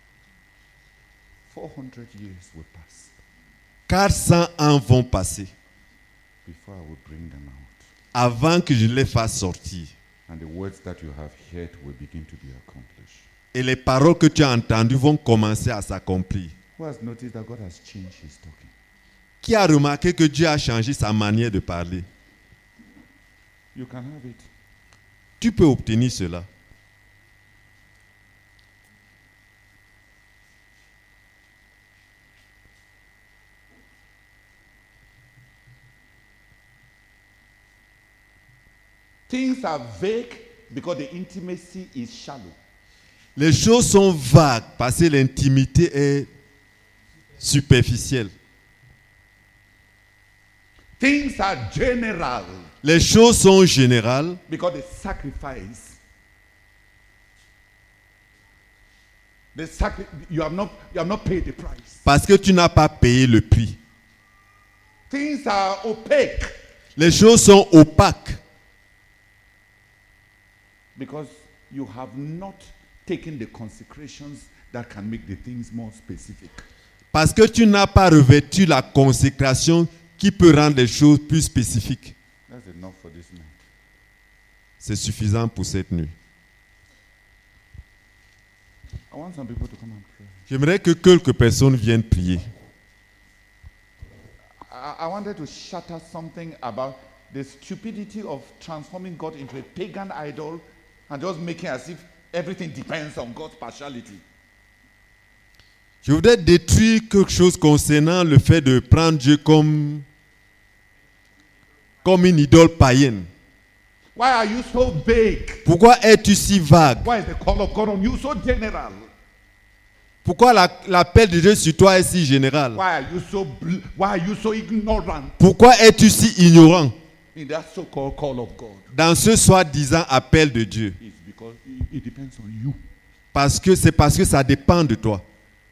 four hundred years will pass quatre cents ans vont passer before I will bring them out. avant que je les fasse sortir. And the words that you have heard will begin to be accomplished. Et les paroles que tu as entendues vont commencer à s'accomplir. Who has noticed that God has changed his talking? Qui a remarqué que Dieu a changé sa manière de parler? You can have it. Tu peux obtenir cela. Things are vague because the intimacy is shallow. Les choses sont vagues parce que l'intimité est superficielle. Things are general Les choses sont générales because the sacrifice. The sacri- you have not you have not paid the price. parce que tu n'as pas payé le prix. Things are opaque Les choses sont opaques because you have not taken the consecrations that can make the things more specific. parce que tu n'as pas revêtu la consécration qui peut rendre les choses plus spécifiques. That's enough for this night. C'est suffisant pour cette nuit. I want some people to come and pray. J'aimerais que quelques personnes viennent prier. I, I wanted to shatter something about the stupidity of transforming God into a pagan idol and just making as if everything depends on God's partiality. Je voudrais détruire quelque chose concernant le fait de prendre Dieu comme, comme une idole païenne. Why are you so vague? Pourquoi es-tu si vague? Why is the call of God on you so general? Pourquoi la- l'appel de Dieu sur toi est si général? Why are you so bl- why are you so ignorant Pourquoi es-tu si ignorant in that so-called call of God? dans ce soi-disant appel de Dieu? It's because it, it depends on you. Parce que c'est parce que ça dépend de toi.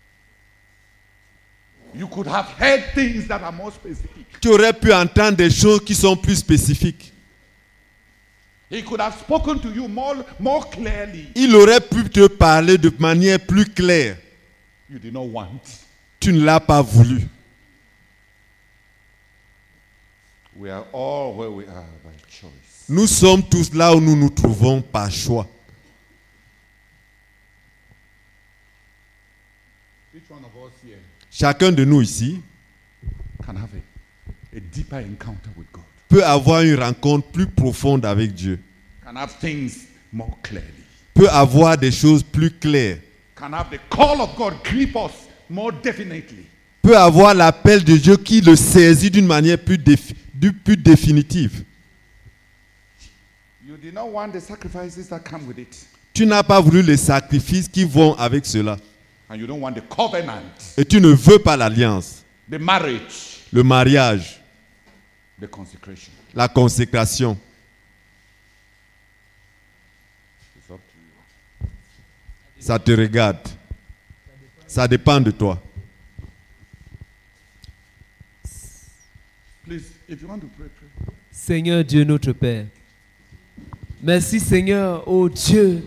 You could have heard things that are more specific. Tu aurais pu entendre des choses qui sont plus spécifiques. He could have spoken to you more, more clearly. Il aurait pu te parler de manière plus claire. You did not want. Tu ne l'as pas voulu. We are all where we are by choice. Nous sommes tous là où nous nous trouvons par choix. Each one of us here Chacun de nous ici can have a, a deeper encounter with God. peut avoir une rencontre plus profonde avec Dieu. Can have things more clearly. Peut avoir des choses plus claires. Can have the call of God grip us more definitely. Peut avoir l'appel de Dieu qui le saisit d'une manière plus, défi- du- plus définitive. You did not want the sacrifices that come with it. Tu n'as pas voulu les sacrifices qui vont avec cela. And you don't want the covenant, Et tu ne veux pas l'alliance, the marriage, le mariage, the consecration. la consécration. It's up to you. Ça te regarde. Ça dépend de toi. Please, if you want to pray, pray. Seigneur Dieu notre Père, merci Seigneur, oh Dieu,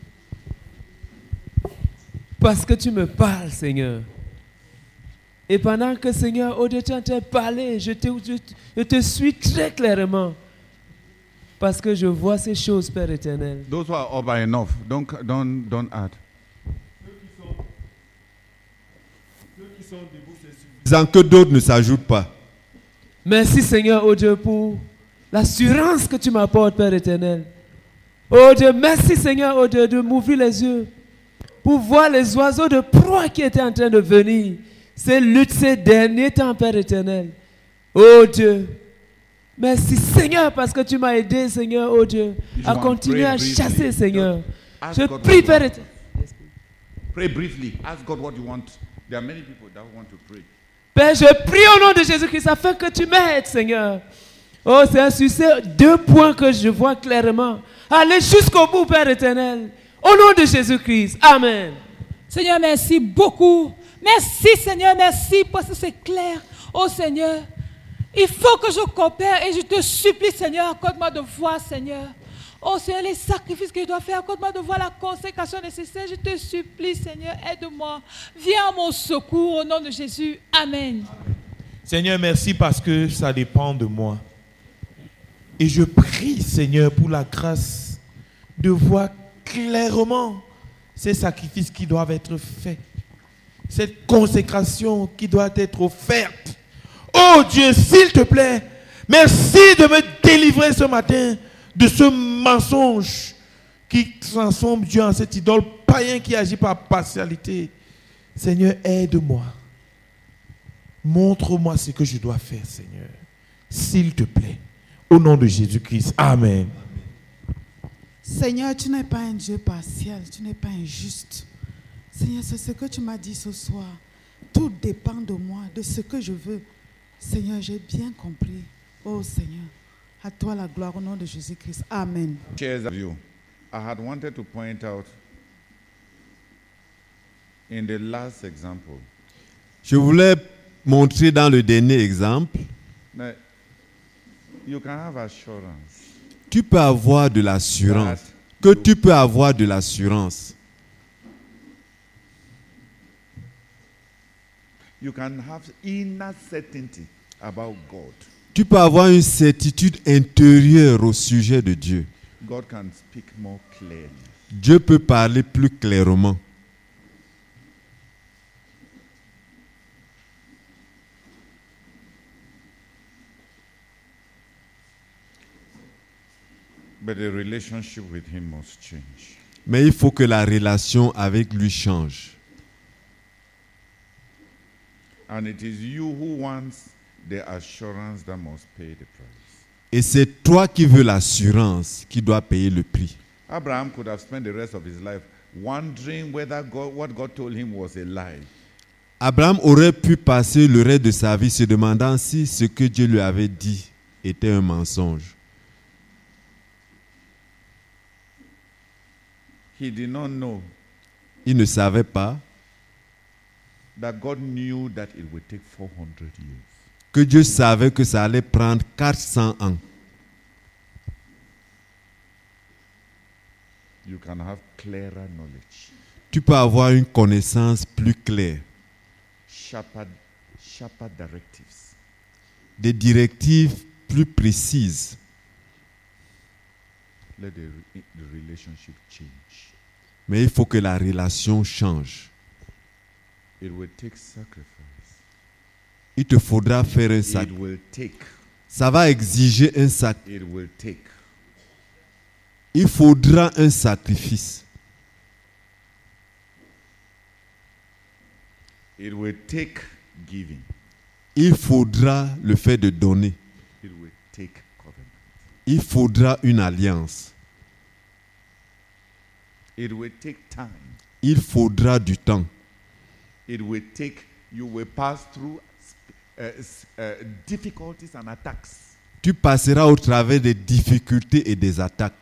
parce que tu me parles Seigneur. Et pendant que Seigneur, oh Dieu, tu es en train de parler, je te, je, je te suis très clairement. Parce que je vois ces choses, Père éternel. Those who are over enough, don't, don't, don't add. Disant que d'autres ne s'ajoutent pas. Merci Seigneur, oh Dieu, pour l'assurance que tu m'apportes, Père éternel. Oh Dieu, merci Seigneur, oh Dieu, de m'ouvrir les yeux pour voir les oiseaux de proie qui étaient en train de venir. Ces luttes, ces derniers temps, Père éternel. Oh Dieu, merci Seigneur parce que tu m'as aidé, Seigneur, oh Dieu, à continuer à chasser, Seigneur. Je prie, Père éternel. Pray briefly. Ask God what you want. There are many people that want to pray. Père, je prie au nom de Jésus-Christ afin que tu m'aides, Seigneur. Oh, c'est sur ces deux points que je vois clairement. Allez jusqu'au bout, Père éternel. Au nom de Jésus-Christ. Amen. Seigneur, merci beaucoup. Merci, Seigneur, merci parce que c'est clair. Oh, Seigneur, il faut que je coopère et je te supplie, Seigneur, accorde-moi de voir, Seigneur. Oh, Seigneur, les sacrifices que je dois faire, accorde-moi de voir la consécration nécessaire. Je te supplie, Seigneur, aide-moi. Viens à mon secours au nom de Jésus. Amen. Seigneur, merci parce que ça dépend de moi. Et je prie, Seigneur, pour la grâce de voir clairement ces sacrifices qui doivent être faits. Cette consécration qui doit être offerte. Oh Dieu, s'il te plaît, merci de me délivrer ce matin de ce mensonge qui transforme Dieu en cette idole païen qui agit par partialité. Seigneur, aide-moi. Montre-moi ce que je dois faire, Seigneur. S'il te plaît. Au nom de Jésus-Christ. Amen. Seigneur, tu n'es pas un Dieu partiel, tu n'es pas injuste. Seigneur, c'est ce que tu m'as dit ce soir. Tout dépend de moi, de ce que je veux. Seigneur, j'ai bien compris. Oh Seigneur, à toi la gloire au nom de Jésus-Christ. Amen. Cheers of you. I had wanted to point out in the last example. Je voulais montrer dans le dernier exemple. Now, you can have assurance. Tu peux avoir de l'assurance. Que tu peux avoir de l'assurance. You can have inner certainty about God. Tu peux avoir une certitude intérieure au sujet de Dieu. God can speak more clearly. Dieu peut parler plus clairement. But the relationship with him must change. Mais il faut que la relation avec lui change. And it is you who wants the assurance that must pay the price. Et c'est toi qui veux l'assurance qui doit payer le prix. Abraham could have spent the rest of his life wondering whether God, what God told him was a lie. Abraham aurait pu passer le reste de sa vie se demandant si ce que Dieu lui avait dit était un mensonge. He did not know Il ne savait pas that God knew that it would take four hundred years. que Dieu savait que ça allait prendre quatre cents ans. You can have clearer knowledge, Tu peux avoir une connaissance plus claire, sharper, sharper directives. des directives plus précises. Let the, re- the relationship change. Mais il faut que la relation change. It will take sacrifice. Il te faudra faire un It sac. will take. Ça va exiger un sac. It will take. Il faudra un sacrifice. It will take giving. Il faudra le fait de donner. It will take covenant. Il faudra une alliance. It will take time. Il faudra du temps. It will take, you will pass through uh, uh, difficulties and attacks. Tu passeras au travers des difficultés et des attaques.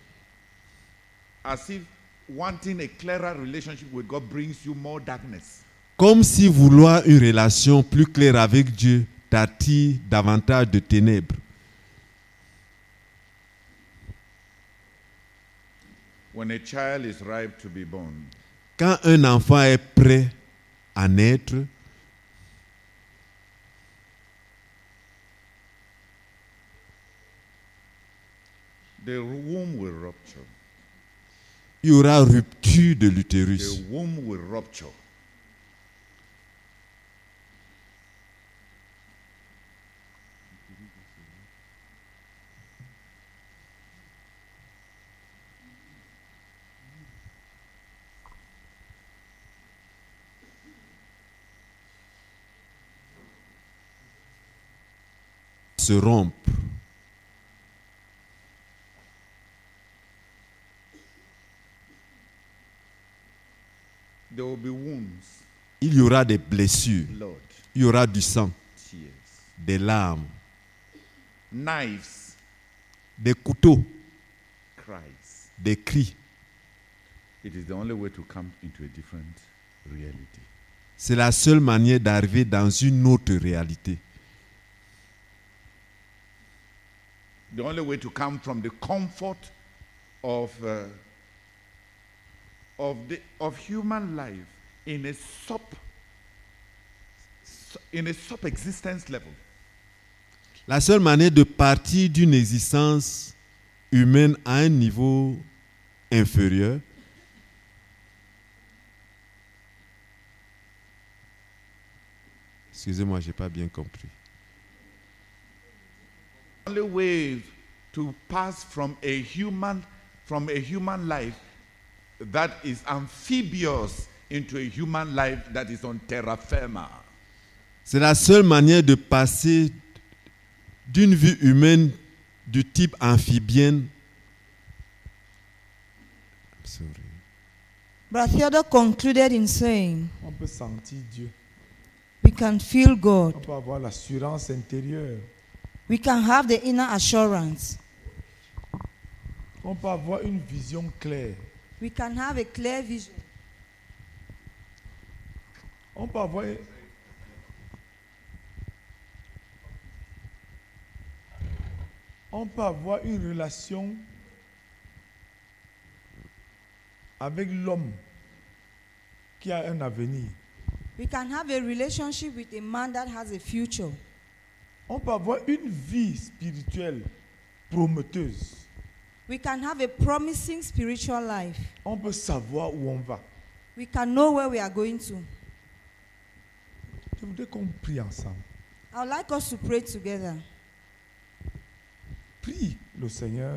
As if wanting a clearer relationship with God brings you more darkness. Comme si vouloir une relation plus claire avec Dieu t'attire davantage de ténèbres. When a child is ripe to be born, Quand un enfant est prêt à naître, the womb will rupture. il y aura rupture de The l'utérus. womb will rupture. Se rompre. There will be wounds, Il y aura des blessures, blood, il y aura du sang, tears, des larmes, knives, des couteaux, cries. des cris. It is the only way to come into a different reality. C'est la seule manière d'arriver dans une autre réalité. The only way to come from the comfort of uh, of the of human life in a sub in a sub existence level. La seule manière de partir d'une existence humaine à un niveau inférieur, excusez-moi, je n'ai pas bien compris. The only way to pass from a human from a human life that is amphibious into a human life that is on terra firma. C'est la seule manière de passer d'une vie humaine du type amphibienne. I'm sorry. Brother Theodore concluded in saying, On peut sentir Dieu. we can feel God. On peut avoir l'assurance intérieure. We can have the inner assurance. On peut avoir une vision claire. We can have a clear vision. On peut avoir On peut avoir une relation avec l'homme qui a un avenir. We can have a relationship with a man that has a future. On peut avoir une vie spirituelle prometteuse. We can have a promising spiritual life. On peut savoir où on va. We can know where we are going to. Je voudrais qu'on prie ensemble. I would like us to pray together. Prie le Seigneur.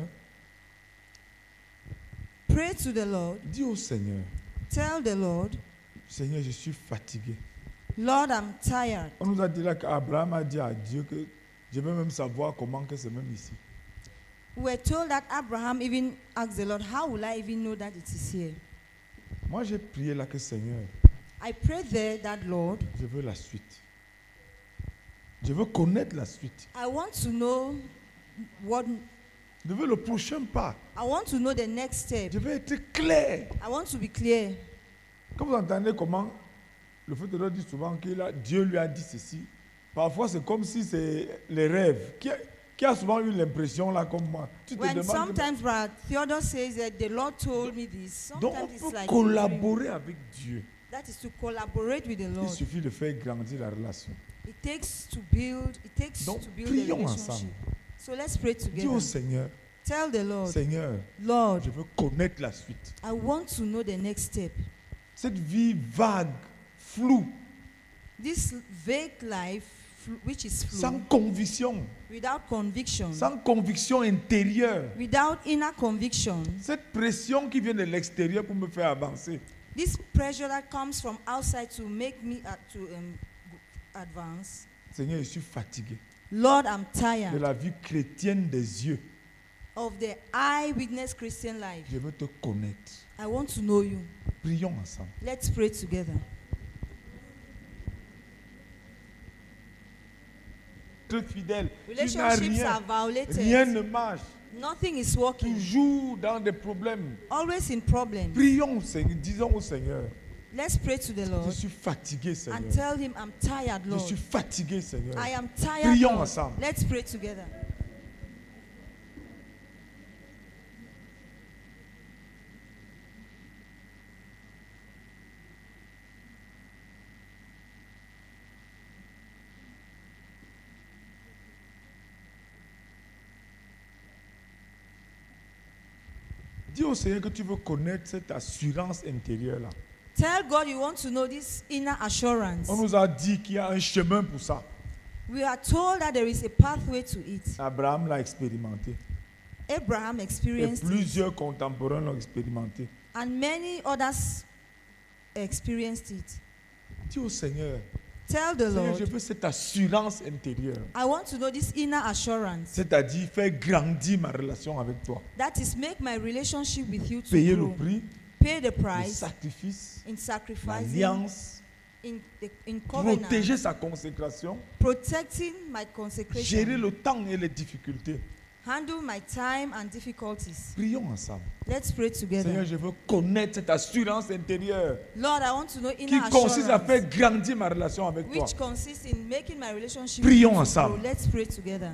Pray to the Lord. Dis au Seigneur, Tell the Lord, Seigneur, je suis fatigué. Lord, I'm tired. On nous a dit là qu'Abraham a dit à Dieu que je veux même savoir comment que c'est même ici. We were told that Abraham even asked the Lord, how will I even know that it is here? Moi j'ai prié là que Seigneur, I pray there that, Lord, je veux la suite. Je veux connaître la suite. I want to know what, Je veux le prochain pas. I want to know the next step. Je veux être clair. I want to be clear. Quand vous entendez comment le fait de Dieu dit souvent que là, Dieu lui a dit ceci, parfois c'est comme si c'est les rêves. Qui a, qui a souvent eu l'impression là comme moi? Tu te When demandes. sometimes Brother Theodore says that the Lord told me this, Donc sometimes on it's peut like collaborer avec Dieu. that is to collaborate with the Il Lord. suffit de faire grandir la relation. It takes to build, it takes Donc to build a prions relationship. ensemble. So let's pray Dis together. au Seigneur, Tell the Lord, Seigneur, Lord, je veux connaître la suite. I want to know the next step. Cette vie vague, floue, This vague life, fl- which is sans flue, conviction, without conviction, sans conviction intérieure. without inner conviction, Cette pression qui vient de l'extérieur pour me faire avancer. this pressure that comes from outside to make me uh, to um, go- advance. Seigneur, je suis fatigué Lord, I'm de tired la vie chrétienne des yeux. of the eyewitness Christian life. Je veux te connaître. I want to know you. Prions ensemble. Let's pray together. Très fidèle. Tu n'as Relationships rien. are violated. Rien ne marche. Nothing is working. Toujours dans des problèmes. Always in problems. Prions, Seigneur. Disons au Seigneur. Let's pray to the Je Lord suis fatigué, Seigneur. and tell him, I'm tired, Je Lord. suis fatigué, Seigneur. I am tired, Prions Lord. ensemble. Let's pray together. Dis au Seigneur que tu veux connaître cette assurance intérieure-là. Tell God you want to know this inner assurance. On nous a dit qu'il y a un chemin pour ça. We are told that there is a pathway to it. Abraham l'a expérimenté. Abraham Et experienced it, plusieurs contemporains l'ont expérimenté. and many others experienced it. Dis au Seigneur, Tell the Seigneur, Lord, je veux cette assurance intérieure. I want to know this inner assurance. C'est-à-dire faire grandir ma relation avec toi. That is, make my relationship with you to Payer le grow. prix, Pay the le price sacrifice, in sacrificing, l'alliance, in, the, in covenant, protéger sa consécration, protecting my consecration, gérer le temps et les difficultés. handle my time and difficulties. Prions ensemble. Let's pray together. Seigneur, je veux connaître cette assurance intérieure Lord, I want to know qui inner consiste à assurance, faire grandir ma relation avec toi. which consists in making my relationship Prions with you ensemble. grow. Let's pray together.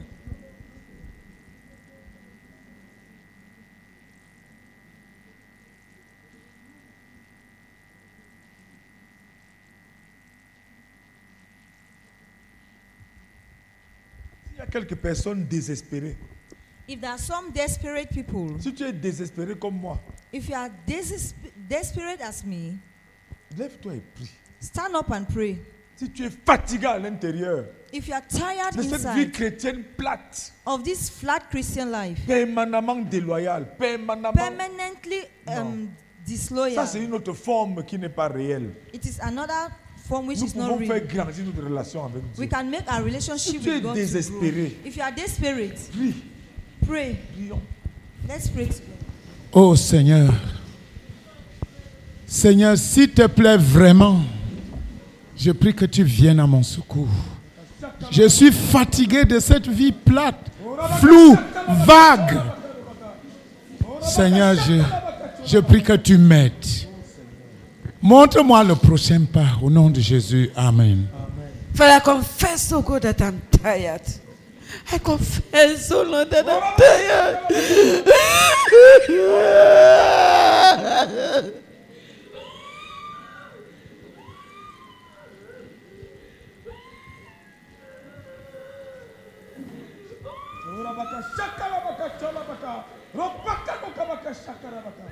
Il y a quelques personnes désespérées. If there are some desperate people, Si tu es désespéré comme moi, if you are desis- desperate as me, lève-toi et prie. stand up and pray. Si tu es fatigué à l'intérieur If you are tired de cette vie inside chrétienne plate, of this flat Christian life, permanemment déloyale, permanemment... permanently um, Ça, disloyal, c'est une autre forme qui n'est pas réelle. it is another form which Nous is not pouvons faire real. grandir notre relation avec We Dieu. can make our relationship Si tu es with God to grow. désespéré, If you are desperate, prie, pray. prions. Let's pray together. Oh Seigneur, Seigneur, s'il te plaît vraiment, je prie que tu viennes à mon secours. Je suis fatigué de cette vie plate, floue, vague. Seigneur, je, je prie que tu m'aides. Montre-moi le prochain pas au nom de Jésus. Amen. Father, I confess, oh God, that I'm tired. I confess, oh Lord, that I'm tired. Shaka